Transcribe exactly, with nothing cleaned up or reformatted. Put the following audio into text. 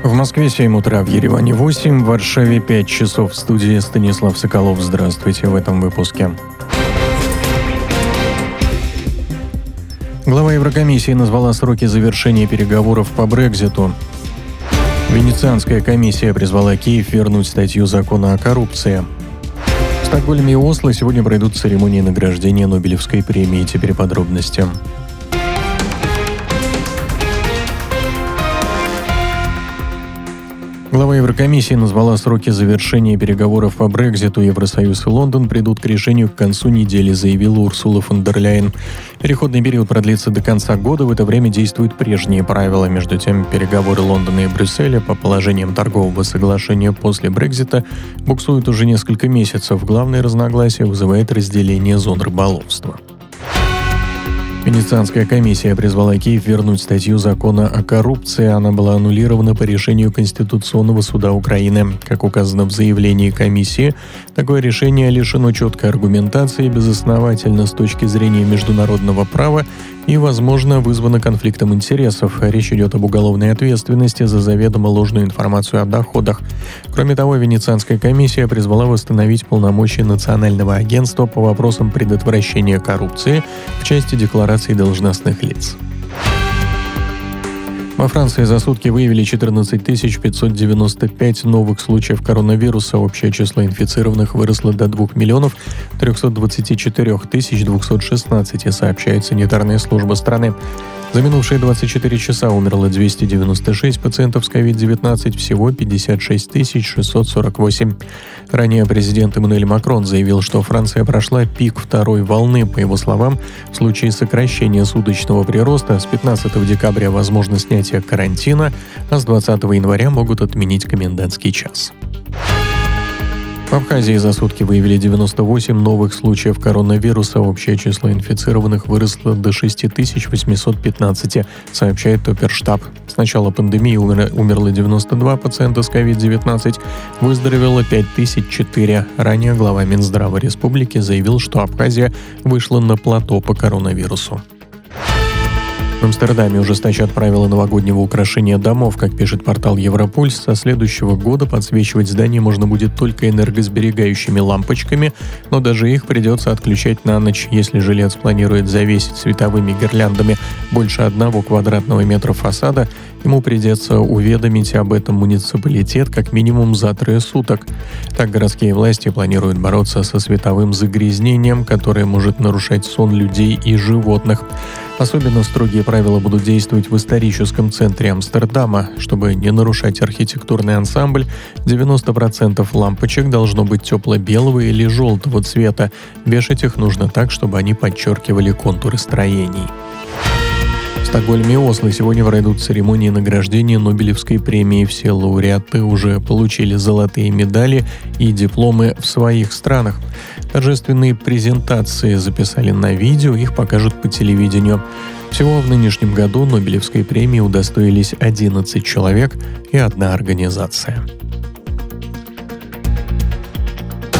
В Москве семь утра, в Ереване восемь, в Варшаве пять часов. В студии Станислав Соколов. Здравствуйте в этом выпуске. Глава Еврокомиссии назвала сроки завершения переговоров по Брекситу. Венецианская комиссия призвала Киев вернуть статью закона о коррупции. В Стокгольме и Осло сегодня пройдут церемонии награждения Нобелевской премии. Теперь подробности. Глава Еврокомиссии назвала сроки завершения переговоров по Брекситу. Евросоюз и Лондон придут к решению к концу недели, заявила Урсула фон дер Ляйен. Переходный период продлится до конца года. В это время действуют прежние правила. Между тем, переговоры Лондона и Брюсселя по положениям торгового соглашения после Брексита буксуют уже несколько месяцев. Главное разногласие вызывает разделение зон рыболовства. Венецианская комиссия призвала Киев вернуть статью закона о коррупции. Она была аннулирована по решению Конституционного суда Украины. Как указано в заявлении комиссии, такое решение лишено четкой аргументации, безосновательно с точки зрения международного права и, возможно, вызвано конфликтом интересов. Речь идет об уголовной ответственности за заведомо ложную информацию о доходах. Кроме того, Венецианская комиссия призвала восстановить полномочия Национального агентства по вопросам предотвращения коррупции в части декларации должностных лиц. Во Франции за сутки выявили четырнадцать тысяч пятьсот девяносто пять новых случаев коронавируса. Общее число инфицированных выросло до двух миллионов трехсот двадцати четырёх тысяч двухсот шестнадцати, сообщает санитарная служба страны. За минувшие двадцать четыре часа умерло двести девяносто шесть пациентов с ковид девятнадцать, всего пятьдесят шесть тысяч шестьсот сорок восемь. Ранее президент Эммануэль Макрон заявил, что Франция прошла пик второй волны. По его словам, в случае сокращения суточного прироста с пятнадцатого декабря возможно снятие карантина, а с двадцатого января могут отменить комендантский час. В Абхазии за сутки выявили девяносто восемь новых случаев коронавируса. Общее число инфицированных выросло до шесть тысяч восемьсот пятнадцать, сообщает Оперштаб. С начала пандемии умерло девяносто два пациента с ковид девятнадцать, выздоровело пять тысяч четыре. Ранее глава Минздрава республики заявил, что Абхазия вышла на плато по коронавирусу. В Амстердаме ужесточат правила новогоднего украшения домов. Как пишет портал Европульс, со следующего года подсвечивать здание можно будет только энергосберегающими лампочками, но даже их придется отключать на ночь. Если жилец планирует завесить световыми гирляндами больше одного квадратного метра фасада, ему придется уведомить об этом муниципалитет как минимум за трое суток. Так городские власти планируют бороться со световым загрязнением, которое может нарушать сон людей и животных. Особенно строгие правила будут действовать в историческом центре Амстердама. Чтобы не нарушать архитектурный ансамбль, девяносто процентов лампочек должно быть тепло-белого или желтого цвета. Вешать их нужно так, чтобы они подчеркивали контуры строений. В Стокгольме и Осло сегодня пройдут церемонии награждения Нобелевской премии. Все лауреаты уже получили золотые медали и дипломы в своих странах. Торжественные презентации записали на видео, их покажут по телевидению. Всего в нынешнем году Нобелевской премии удостоились одиннадцать человек и одна организация.